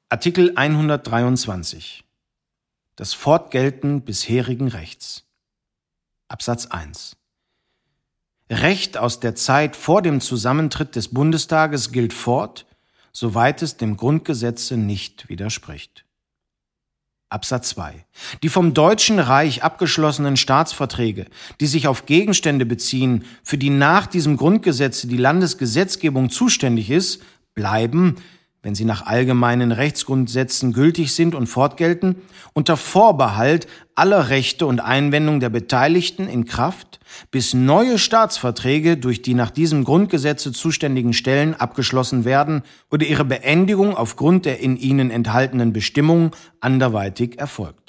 Artikel 123. Das Fortgelten bisherigen Rechts. Absatz 1. Recht aus der Zeit vor dem Zusammentritt des Bundestages gilt fort, soweit es dem Grundgesetze nicht widerspricht. Absatz 2. Die vom Deutschen Reich abgeschlossenen Staatsverträge, die sich auf Gegenstände beziehen, für die nach diesem Grundgesetze die Landesgesetzgebung zuständig ist, bleiben, wenn sie nach allgemeinen Rechtsgrundsätzen gültig sind und fortgelten, unter Vorbehalt aller Rechte und Einwendungen der Beteiligten in Kraft, bis neue Staatsverträge durch die nach diesem Grundgesetze zuständigen Stellen abgeschlossen werden oder ihre Beendigung aufgrund der in ihnen enthaltenen Bestimmungen anderweitig erfolgt.